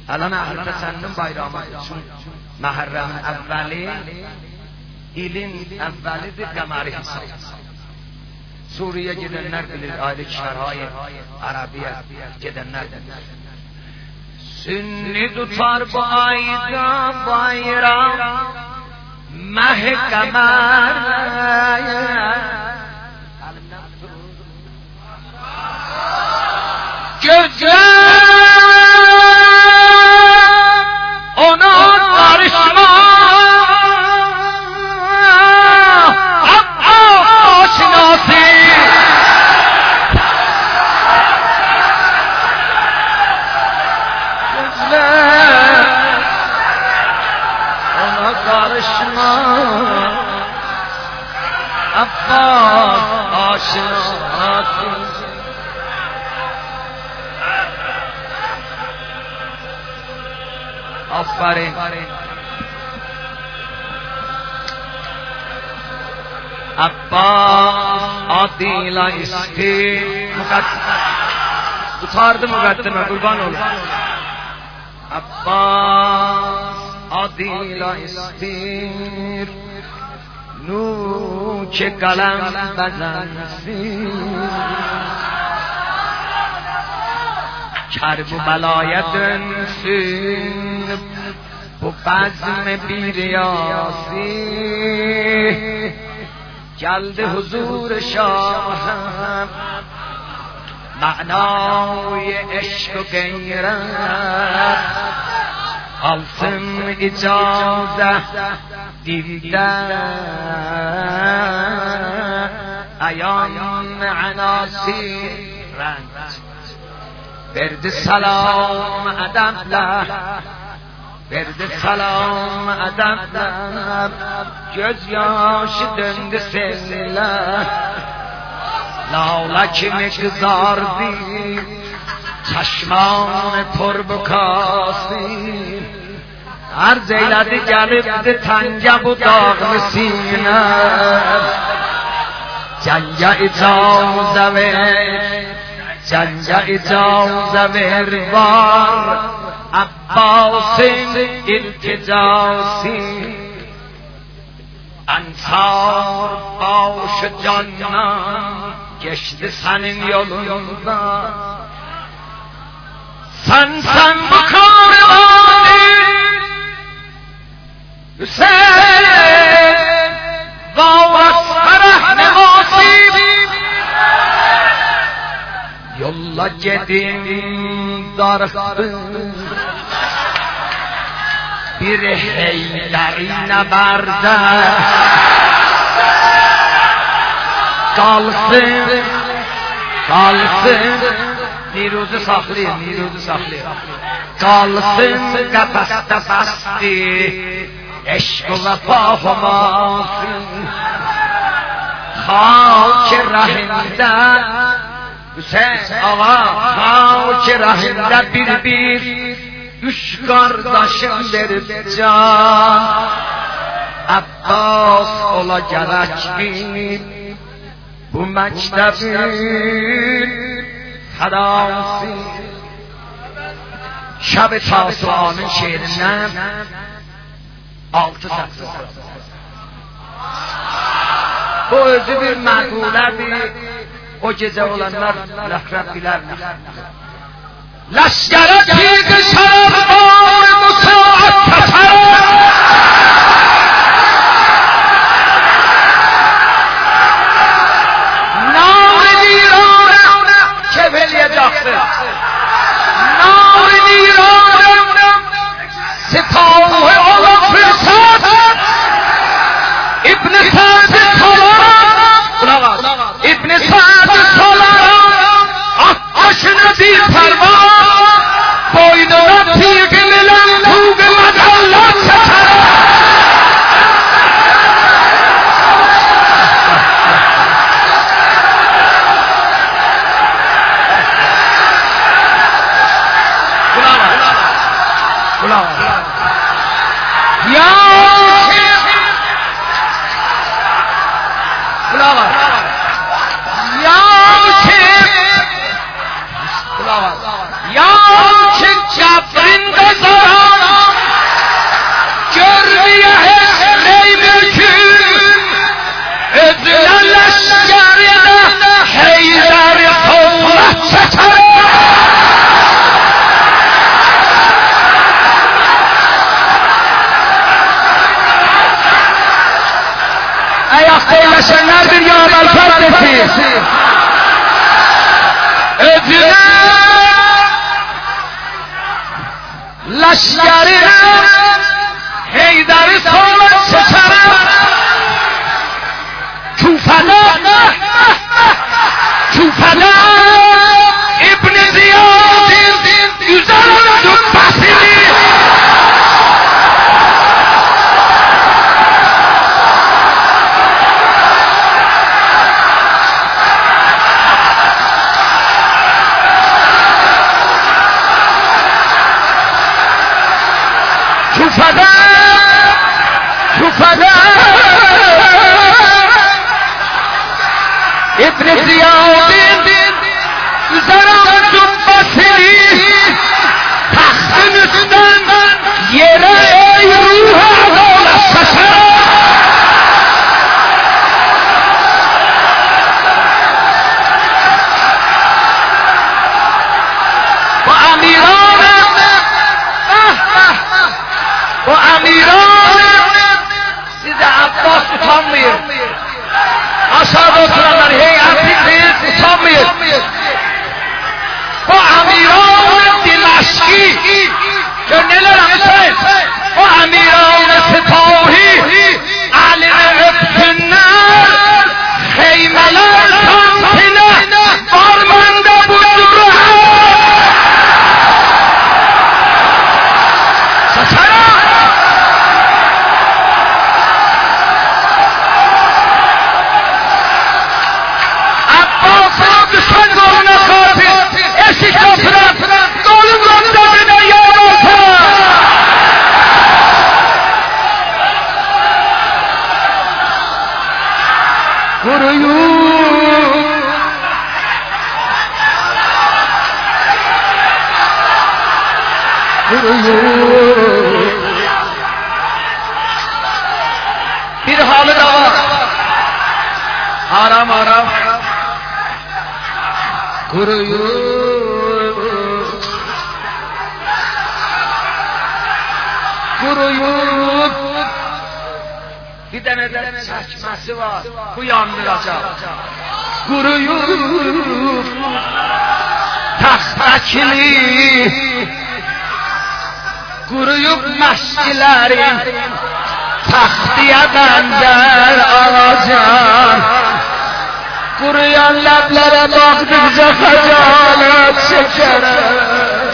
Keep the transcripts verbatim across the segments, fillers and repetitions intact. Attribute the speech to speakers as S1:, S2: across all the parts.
S1: الان اهل تسنن بایر آمد چون محرم اولی ایلین اولی دی قمری حساب سوریه gidenler bilir aile kişilerhay Arabiyet gidenler bilir. Sünni tutar bu ayda bayram mahkemer gözler ona karışma aşinası gözler ona karışma Abbas aşinası آفرین عباس عادل استی اتارد مقدمه قربان اولا عباس عادل استیر نوچ قلم بزن سیر کرب و بلایت سین و بزم بیریاسی جلد حضور شاه معنای عشق و غیرت آلسم اجازه دیدن ایان عناصی رنگ برد سلام ادب له برد سلام ادب له göz yaşı döndü seninle لاله که مگذاردی چشمان پر بکاسی هر زیلدی گلبد تنگب و داغ سینه جنگه اجازه ویر جنگه اجازه ویر بار عباس التجاسی انصار باش جانم geçti senin yolunda sen sen bu kahramanı Hüseyin vavastarah nevasib yolla gedin darıktı bir heyderine barda kalsın, kalsın, niruzu saklayın, niruzu saklayın. Kalsın kapasta basti, eşk-ı vefa olmasın. Hak-ı rahimde, Hüseyin ağa, hak-ı rahimde bir bir, üç kardeşim verip can. Abbas ola gerek bir, bu mektebin fedası şab-ı Tasuan'ın şiirinden altı satır. Bu özü bir məqulədir. O gece olanlar ləhvrəb bilər. Ləşkərə tiq şərəf var musaat kəsər veliyecektir. Nar niranım sipahı olan fırsat İbn-i Sa'd-ı Salam İbn-i Sa'd-ı Salam Akkaşını bir ferman boynuna tiğililen tuğilen Allah çeker Ya Kulağlar Ya Ya Cabrin ابوالفضل فیض ادینه لشگری حیدر سال سچرم چوفلا چوفلا ابن زیاد یوزرم دو بسیلی چوفلا چوفلا ابن زیاد زرم دو بسیلی تخت نستن یه رأی روح اول سسر با امیران با امیران سید عباس اتامیر اصحاب در هیئتی سید اتامیر با امیران دمشقی جنرال رمسیس با امیران سپاهی علم ابتنر خیملان کانتینه بارمنده بود رو سسرا عباس را دشمن گونه خواهد اشی کافرم ظالم رنده بینه یاراتم گرویون گرویون bir halı da var haram haram kuruyup kuruyup bir tane de çeşmesi var uyandıracak kuruyup tahtakili kuruyup meşkilerin taxtiye benzer ağacan kuruyan leblere baktıkça fecalet çekerim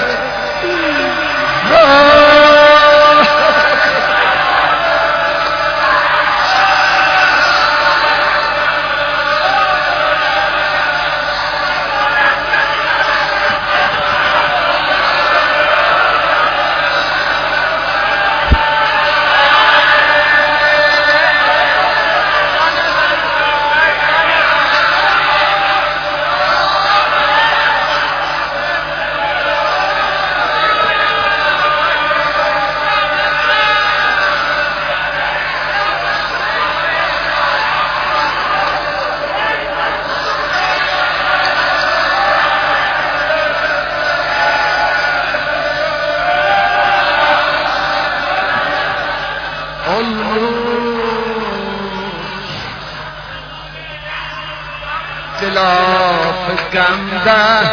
S1: خلاف گنده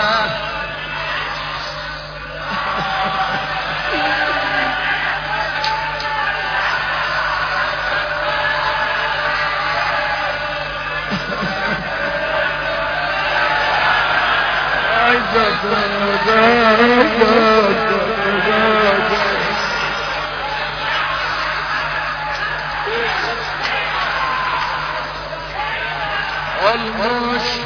S1: almost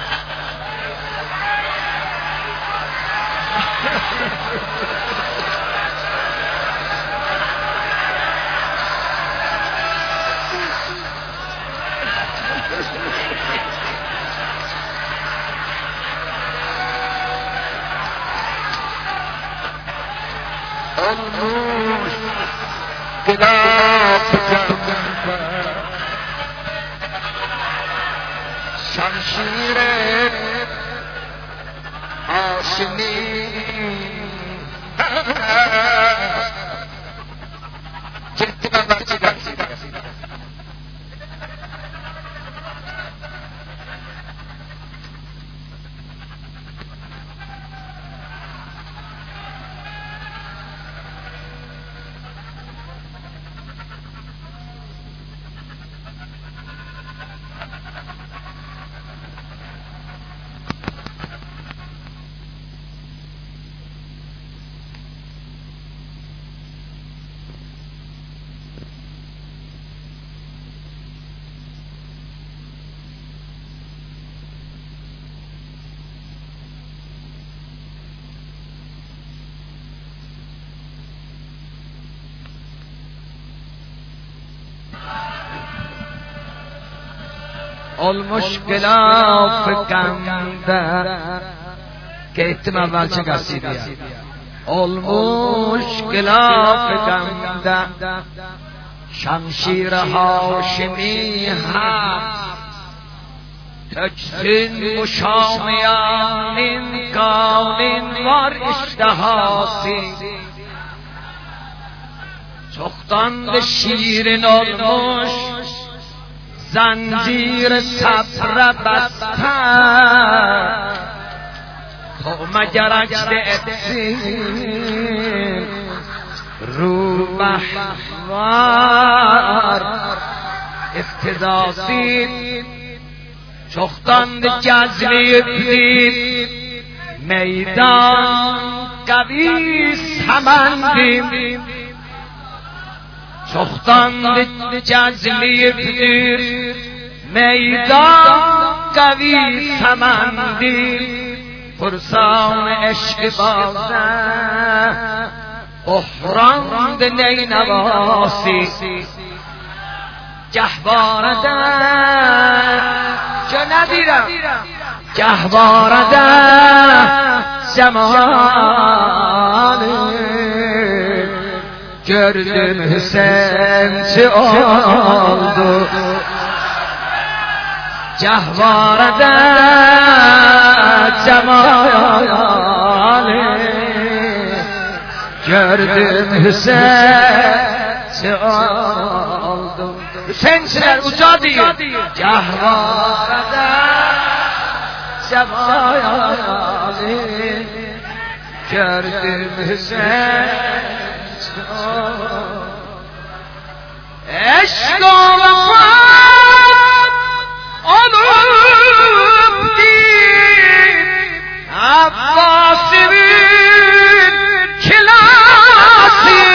S1: almost خلاف شمشیر آشنی المشکلا فکنده که اتم اول چه قصیده المشکلا فکنده شمشیر هاشمی هست تجزین مشامیان کانین وار اشتهاسی سختان شیر نالمش زنجیر صبر بسته تو مگر اجد اتسین رو محوار افتضاسی سختان جزوی دید میدان قوی سمندیم سختان جزلی دید میدان قوی سمندیم پرسان عشق بازه احراند نینواسی جهبارده چه ندیرم جهبارده زمانه گردم حسین چه آلدو جهبارده زمانه گردم حسین چه آلدو حسین سر اوچا دیگه جهوارده شبایانه کردیم حسین عشق و وفات علوم دید عباسی بین کلاسی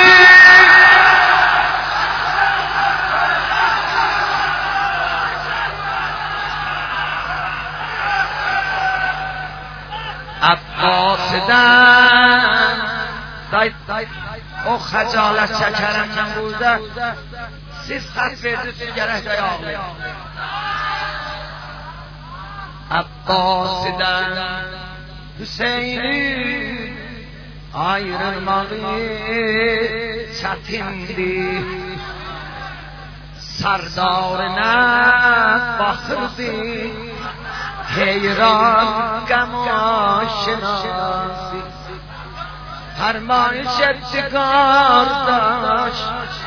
S1: عباسدن داید او خجالت شکرم نموزه سیز خط برده تو گره دای آقلی عباسدن حسینی ayrılmağı çetindi Serdarına bakırdı heyran gam aşinası Ferman şetti kardeş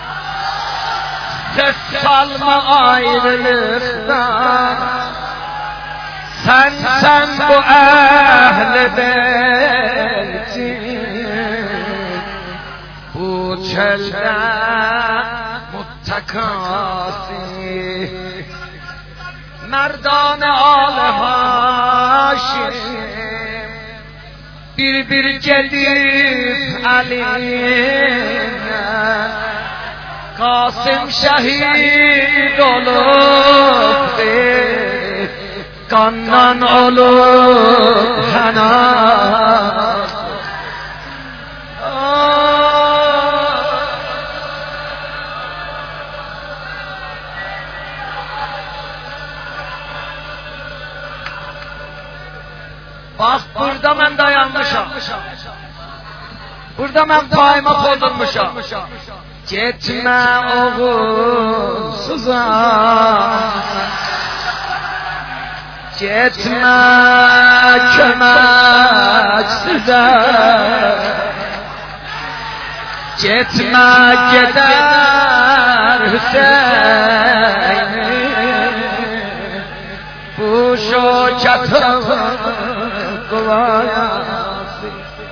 S1: Ses salma ayrılıktan Sen sen bu ehl-i beytin Bu çölde muttakası Merdane al-ı Haşim Bir bir gelip Ali'ne Kasım şehit olup Kandan olup Hanan Bak burada ben dayanmışam. Burada ben payıma koydurmuşam. Gitme oğulsuza Gitme kömeksize Gitme gider Hüseyin'i Bu şokatın kuvayası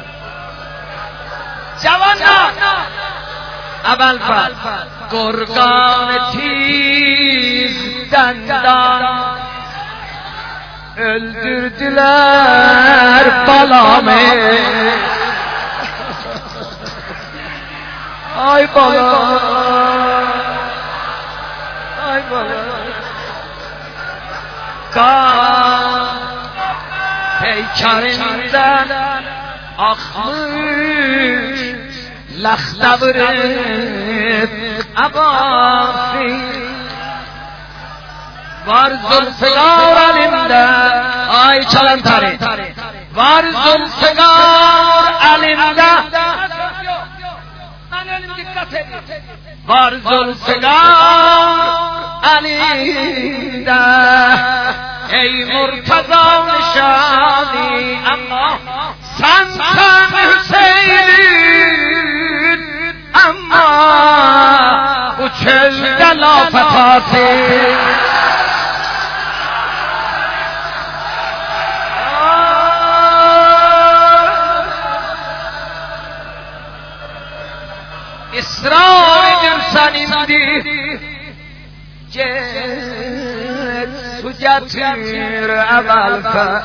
S1: Cavanlar Evvel fal Gorgan tiz dendan Öldürdüler balamı Ay bala Ay bala Kan Peykarinden akmış Laxtavırıp abasi var zulfigar elimde. Ay çalan tare. Var zulfigar elimde. Var zulfigar elimde. Ey Murtaza nişani ama sen sen Hüseyin'in ama bu çölde lafetası. İsrar edirsen indi cet su getir evvelfe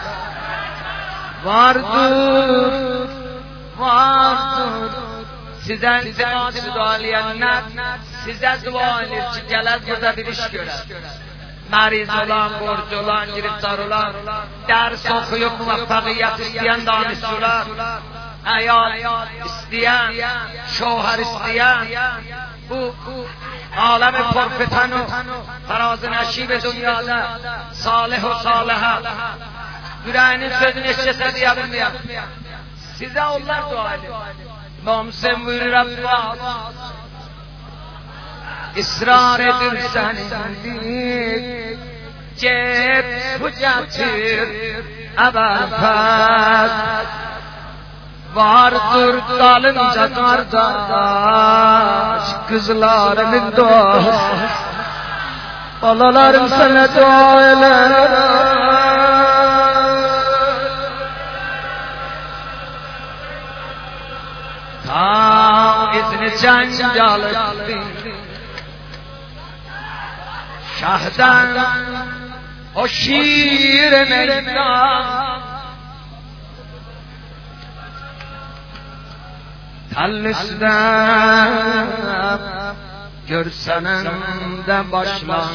S1: vardır vardır sizden size dua ediyenler size dua edir ki gelir burada bir iş görer. Mariz olan, borcu olan, giriftar olan, ders okuyup muvaffakiyet isteyen danışçılar, hayat isteyen, şohar isteyen, bu alem-i porfetanu, faraz-ı neşib dünyada, salih ve saliha, yüreğinin sözünü eşyese diyebilmeyen, size onlar dua edin. Mumsim buyurur Abbas, İsrar edirsen indik, cep bu getir evvelfez. Vardır dalınca kardeş, kızlarımın dost, balalarım sana dua eder. Ta izni cengalıktı, şahdan o şiir meydan, Tallis'den görsenin de başlan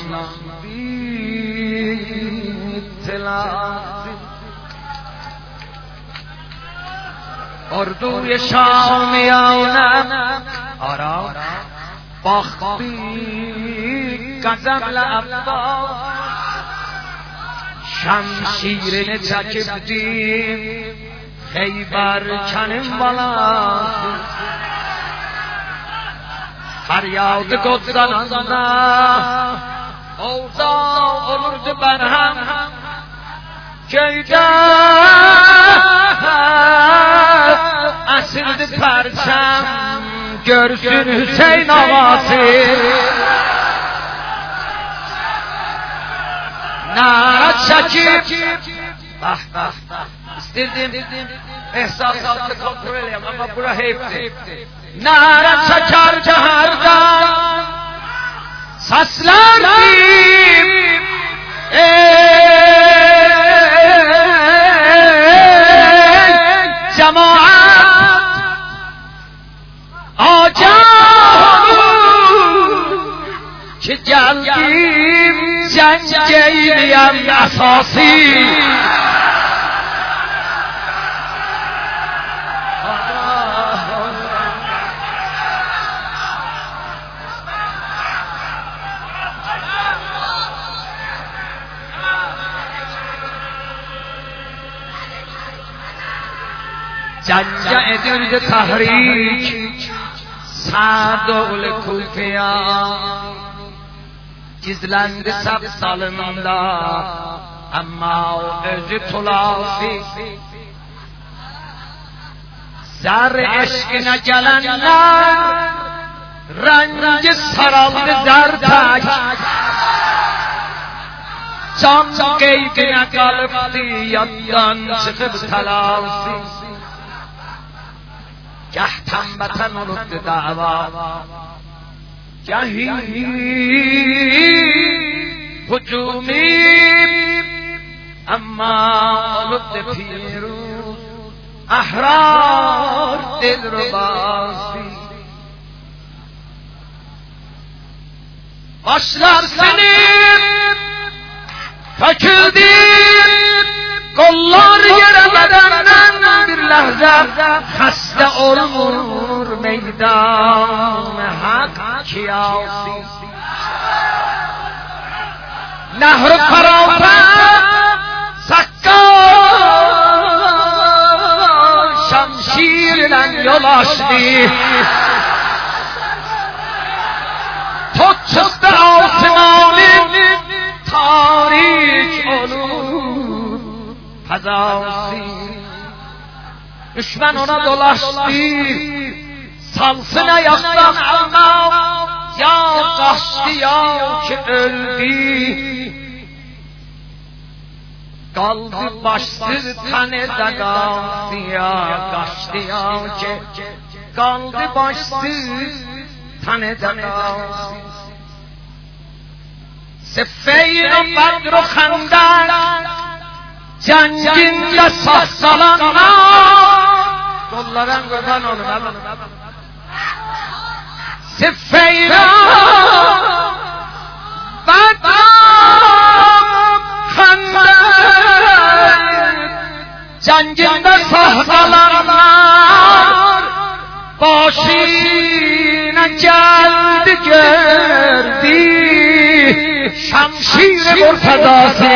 S1: bittiler. Ordu-i Şamiyane ara baktı gazemle Abbas, şemşirini çekipti Kheyber kenim balası. Feryadı God'dan anda orada olurdu berhem, köyde asıldı perçem, görsün Hüseyin ağası. Nara çekip bah bah İstirdim, ehsasatı kontrol edeyim ama bura hepti. Nara çeker ceherden, sesler kim? Ey cemaat, acah olur ki geldim cengeyliyem esası. Canja edirdi tahrik Sa'd-ül Kufiyan, gizlendi sap salınında ama o özü tulasi. Zar eşkine gelenler rengi saraldı zertak, can qeydine kalıptı yaddan çıkıp telasi. Gah tambatan olubdu dava, gahi hücumi, amma olubdu piruz, ahrar dilrubasi. Başlar senin töküldü, kollar yere bedenden bir lahza hasta olur meydan hak kiyasi. نهر فراتر سکا شمشیرden yol açtı تو çıktı آسمان تاریک olur Hazası düşman ona dolaştı salsın ayaktan ama ya kaçtı ya ki öldü kaldı başsız taneda kaldı ya kaçtı ya ki kaldı başsız taneda kaldı Sefeyn و بدر و خندق جنگinde safsalanlar Kolların kurban olun Sefeyn و بدر خندق جنگinde safsalanlar başına geldi gördü şamşir murtazası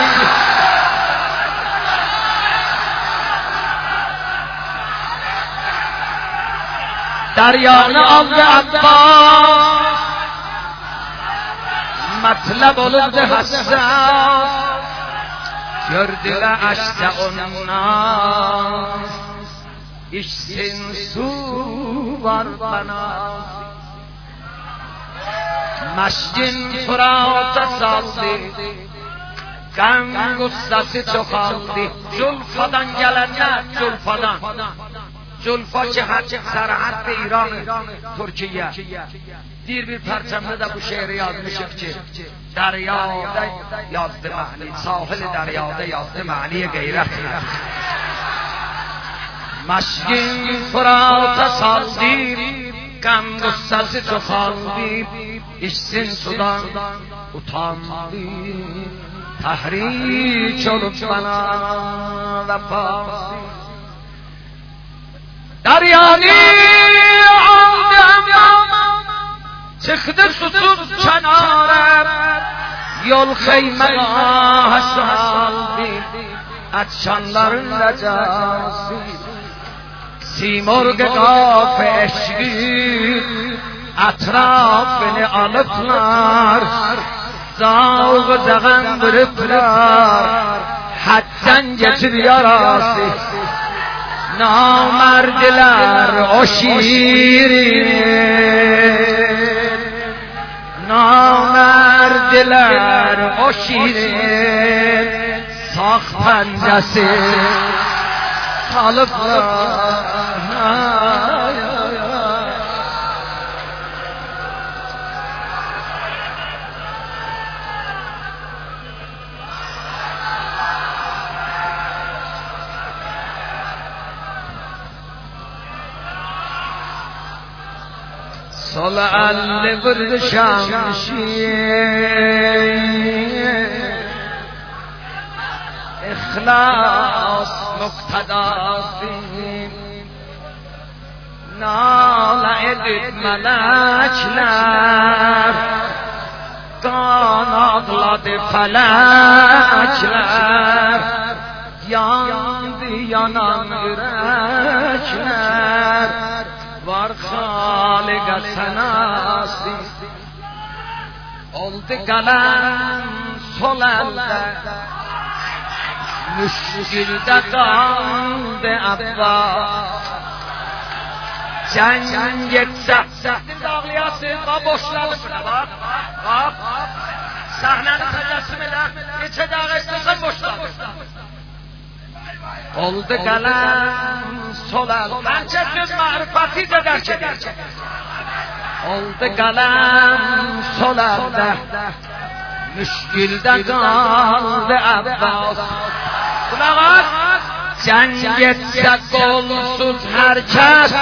S1: daryanı aldı Abbas matlab olurdu hassas gördüler açtı onlar içsin su var bana Mescin Fırat'a saldı Gam gussası çoğaldı Culfadan gelenler Culfadan Culfa cihat Serhat ve İran Türkiye Bir bir parçamda da bu şehri yazmışık ki Deryada yazdı mani Sahil deryada yazdı maniye gayret Mescin Fırat'a saldı Gam gussası çoğaldı İçsin sudan utandı tahriç olup bana vefası Deryanı aldım çıktı tutup kenara yol kıymaya saldı açanların recası simorg kaf eşki اطرافını alıplar Zavğı zağın vırıplar Hadden geçir yarası Namerdiler o şiirini Namerdiler o şiirin Sağ pencesi Alıplar Sol elle vurdu şamşir İhlas muktedası Nâle edip melekler Kanatladı felekler Yandı yanan yürekler Var Halık'a senası Oldu kalem sol elde Müşkilde kaldı Abbas Cenk etse Siz ağlayasın, boşladı bak Bak Sahneni tecessüm eder Geçe dağı istesen boşladı Oldu kalem sol elde Bence söz marifetice derk eder Oldu kalem sol elde Müşkilde kaldı Abbas Buna bak Cenk etse kolsuz herkes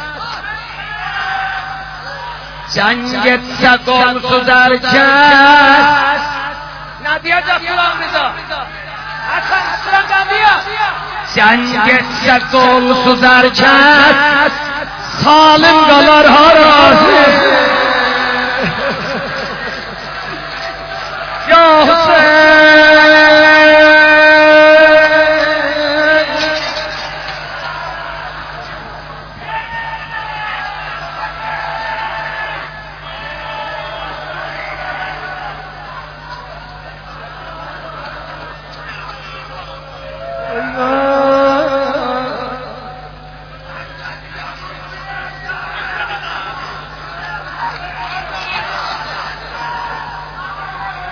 S1: Cenk etse kolsuz herkes Ne diyecek Ulan Rıza? Hasan Hasan Gambiya Cenk etse kolsuz herkes Salim kalar harası Ya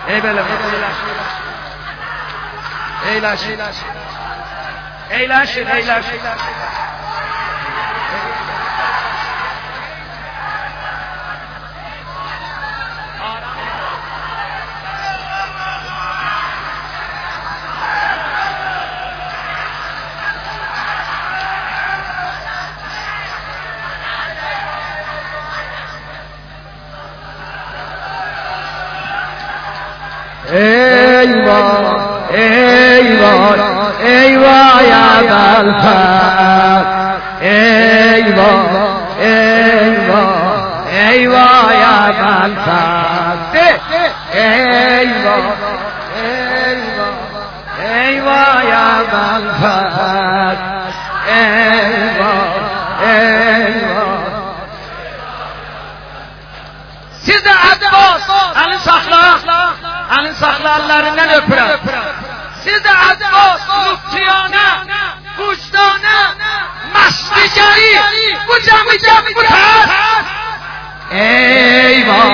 S1: ای بله ای لاشی ای لاشی ای لاشی
S2: ای وای ای وای ای وای ابوالفضل ای وای ای وای ای وای ابوالفضل ای وای ای وای ابوالفضل ای وای ای وای
S1: siz de Abbas alın sakla alın saklarlarından öpürəm siz de Abbas luftiyana vicdana mastigeri bu camiyyət bu tər
S2: eyvah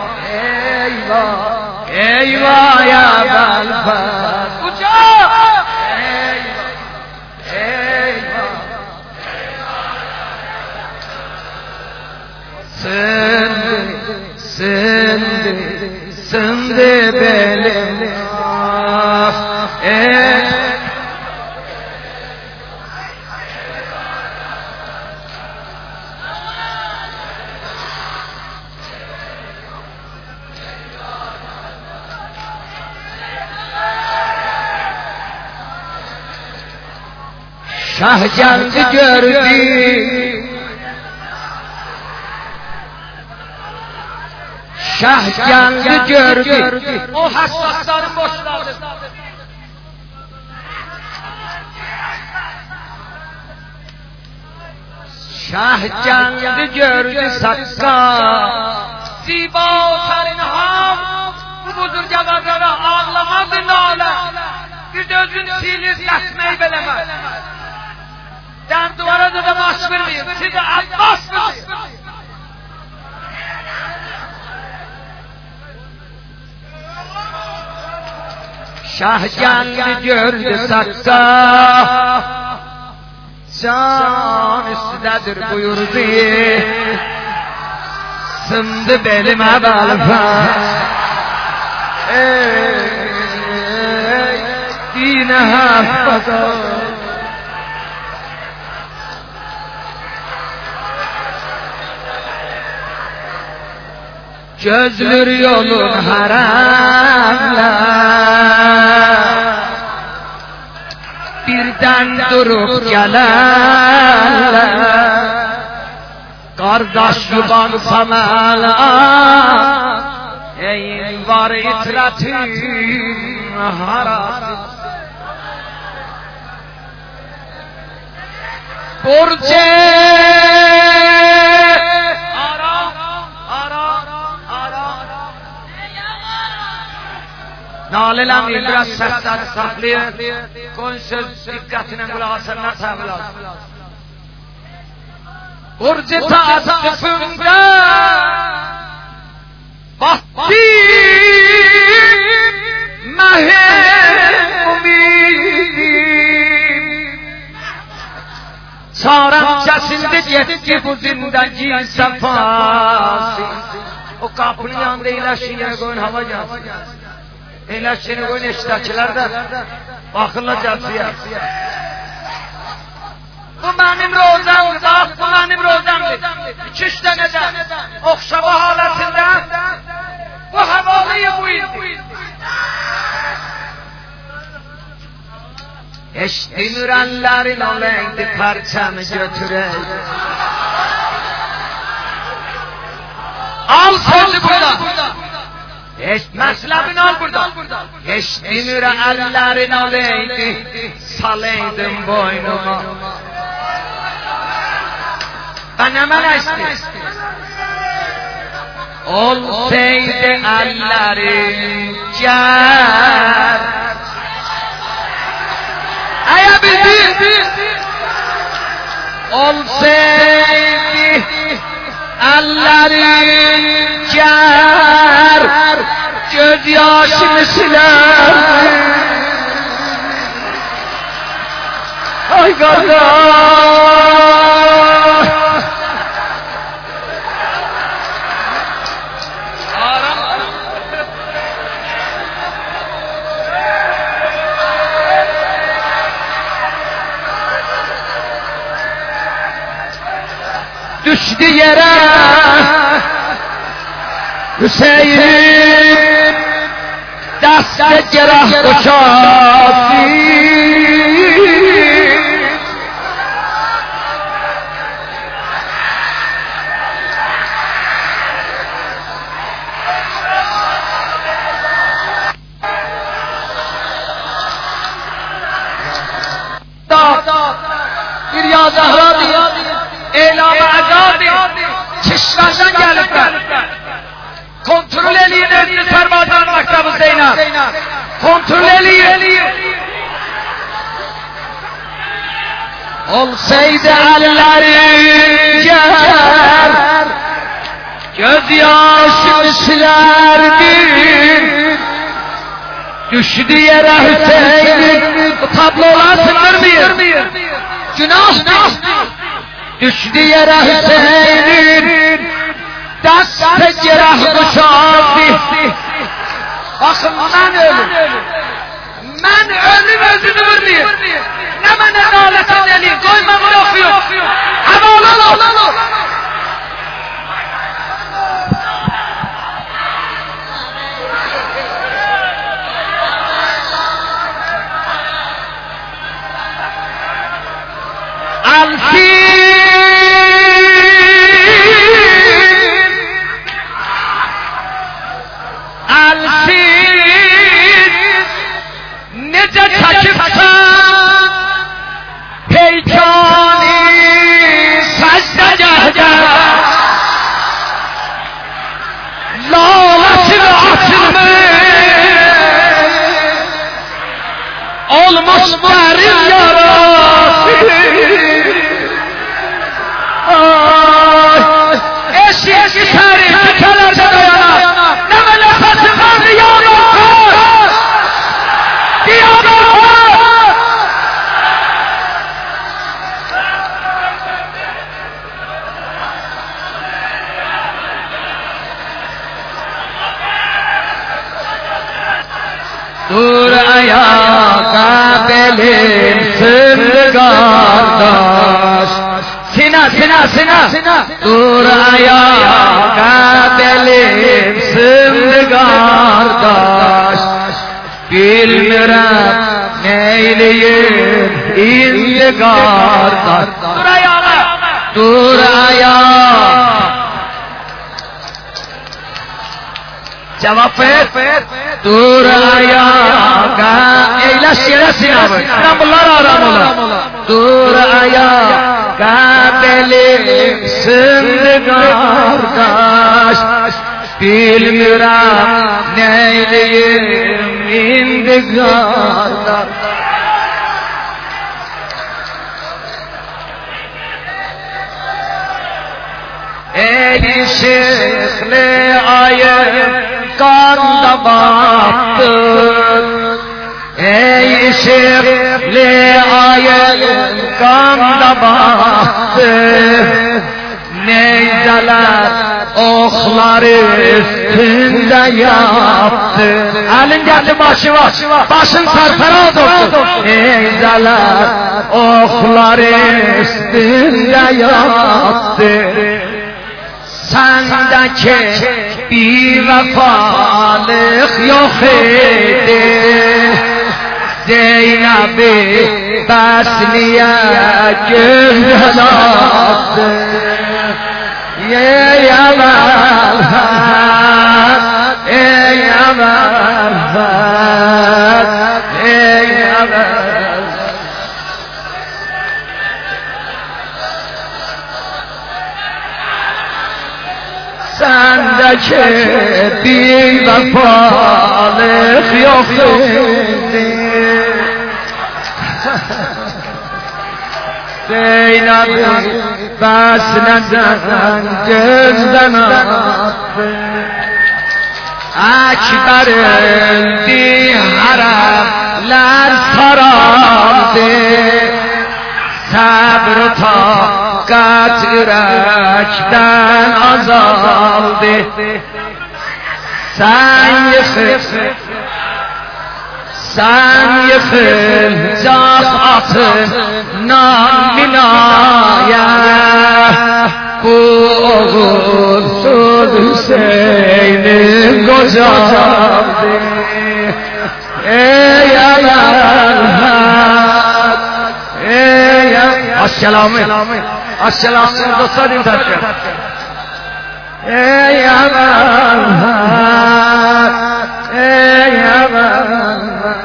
S2: eyvah eyvah ya Belfast
S1: uca
S2: eyvah eyvah söndü söndü söndü belim ah ey Şah geldi gördü Şah geldi gördü
S1: o hassasların boşladı
S2: Şah geldi gördü sakka
S1: ziba terin ham bu buzurgavazlara ağlamadı nala bir de özün silir kesmeyi belemez den duvara da da baş vermeyin size Abbas mısın
S2: Şah geldi gördü sakka can üstüdedir buyurdu sındı belime Belfast ey dine haffaza gözlür yolun haramlar birden durup gelenler kardeş yuban samalar ey var itratın haram Burce
S1: Naleləmir, biraz səsləri saxlayır, qoyun söz diqqətinə qulaq asırlar təvəl Burcu təəssüfümdə Batdi məhim umidim Çarəm kəsildi getdi bu zindəgi səfası O qapının yanında iləşiyə qoyun hava gəlsin Eyləşini qoyun eşitəkilər də baxırlar gəlsiyə. Bu mənim rozamdır, bu mənim rozamdır. İki-üç dənə də oxşama halətində bu havalıyı bu idi.
S2: Eşitmirənlərin aleydi pərçəmi götürək.
S1: Al sözü burada.
S2: Məsləbini al burada. Eşitmirə əllərin aleydi, saleydim boynuma. Və nə mənə istəyir? Olsaydı əllərin gər. Əyə bildir. Olsaydı əllərin gər.
S1: göz yaşını siler. Ay kardeş, düştü yere Hüseyin, dast cerrah koşadı. Bir ya Zahra diye eylâme azâbi çişlerden gelipler. Kontrol eləyin özünü Sərbazan Məktəbi Zeynəb. Kontrol eləyin. Olsaydı əllərin gər, göz yaşını silərdin. Düşdü yerə Hüseyin'in, bu tablolar sındırmayın. Günah. Düşdü yerə Hüseyin'in, dast-ı cerrah koşadı. Bakın ben ölüm. Ben ölüm özünü vurmayayım. Ne bana nalet edelim. Koyma bunu okuyun. Ama olalım. Alfin Alfin nece çakıpsan peykani secdegahda laletini açılmış olmuş derin yarası. Eşek gitarı tükelerde dayanar. Ne melefetin var diyanatı. Diyanatı. Dur ayağa belim sındı kardeş. Sina, sina, sina, sina. Dur ayağa belim sındı kardeş. Bilmirəm neyleyim indi kardeş. Dur ayağa, dur ayağa. Cevap ver. Dur ayağa. Eyleş yere sinabı. İstanbullar aram ola. Dur ayağa. Belim sındı kardeş. Bilmirəm neyleyim indi kardeş. Ey şehli ayım kanda battın. Ey şehli ayım kanda battın. Neyzeler okları üstünde yaptı. Elin geldi başı var, başın sarpera doktu. Neyzeler okları üstünde yaptı. Sendeki bir vefalık yok idi. Zeynep'i besniye gözden attı. Ey aman, ey aman, ey aman. Sendeki bir vefalık yok idi. Zeynep'i besneden gözden attı. اکبر دی حرم لر سرامده صبر تا قطر رکدن آزاده سنگ خف سنگ خل جاس آتن نام بناید بو اغل سود حسین گذارده ای علالحق ای السلامه السلامه دوستان این طرف ای علالحق ای علالحق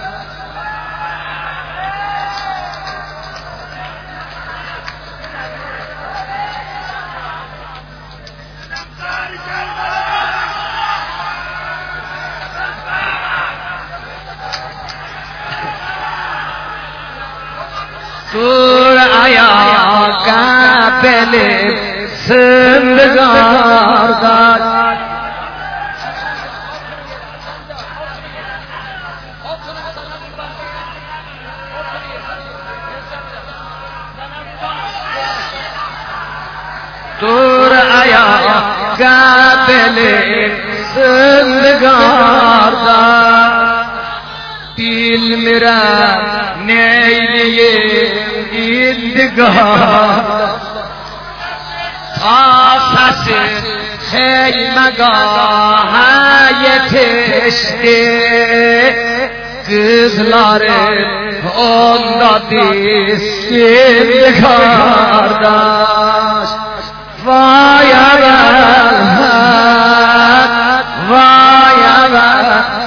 S1: تور آیا قابل سندگار داد تور آیا قابل سندگار داد پیل میرا نیلیه ایدگاه آساس خیمگاه های تشته کزلار اوندا دیستگار داشت وای اول وای اول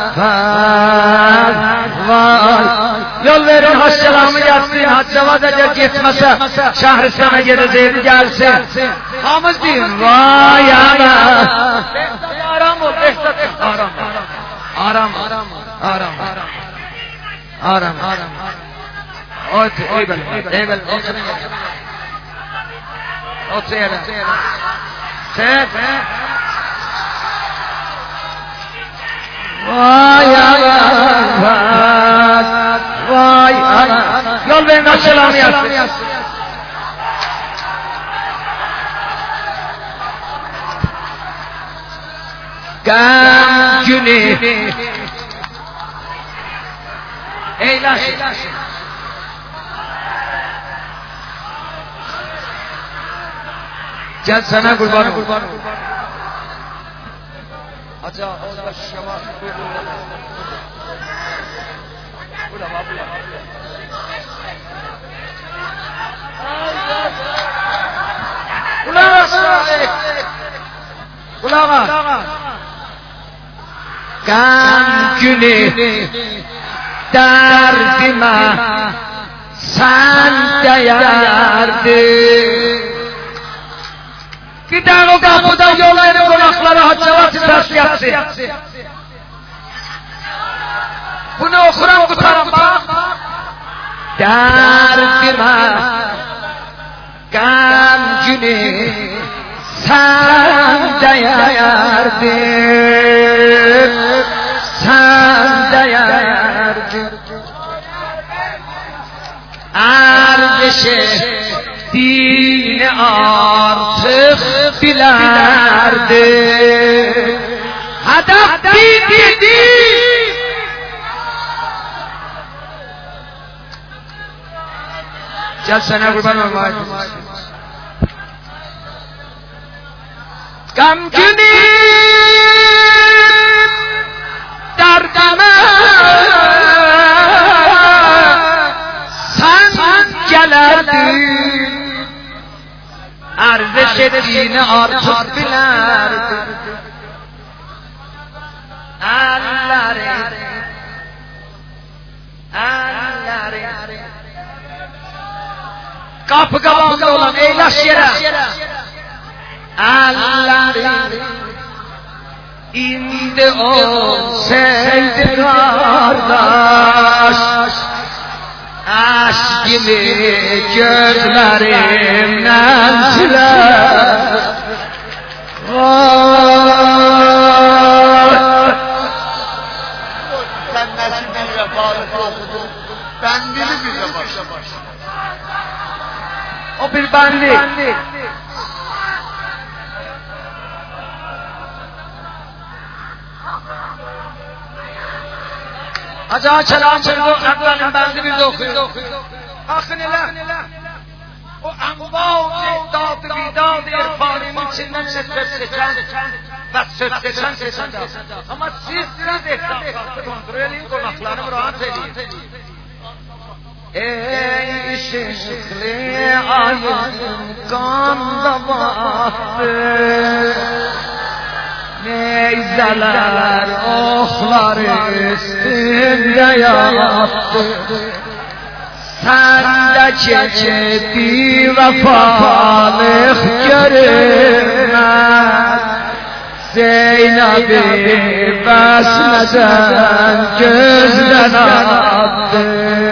S1: وای yol verin haşselamı yatsın haccavad eğer gitmese Şahristan'a geri zeyri gelsin hamız deyin vay ana aram ol aram aram aram aram aram aram oy bel ey bel otur yere sen vay ana vay ana yol verin haşselamı yatsın gam günü eylesin gel sana kurban kurban acha Allah şema bula bula bula bula gam günü derdime sen değerdin giden o kapıda yolları konakları haçavatı ters yapsın bunu okuran kurtarın bak derdime gam günü sen değerdin sen değerdin ardışe dini artık bilerdin hedef dinidi gel sana kurban olma gam günü derdime sen gelerdin arz ettiğini artık bilerdin Allah'ım Allah'ım kapı kapağında olan eylaş yere Allah'ım indi olsaydı kardeş aşk gibi gözlerimden siler vay bir bandi. Acaba kelam çırdı, evvelin bandi bir de okuyor. Bakın hele, o anva-u cehdat-ı bidat-ı irfaninin içinden ses seçen ve söz seçen seçen de. Ama siz siz etrafı kontrol edin, konaklarını rahat edin. Ey şişli ayın kanda battı, neyzeler oklar üstünde yattı. Sendeki bir vefalık görünmez, Zeynep'i besmeden gözden attı.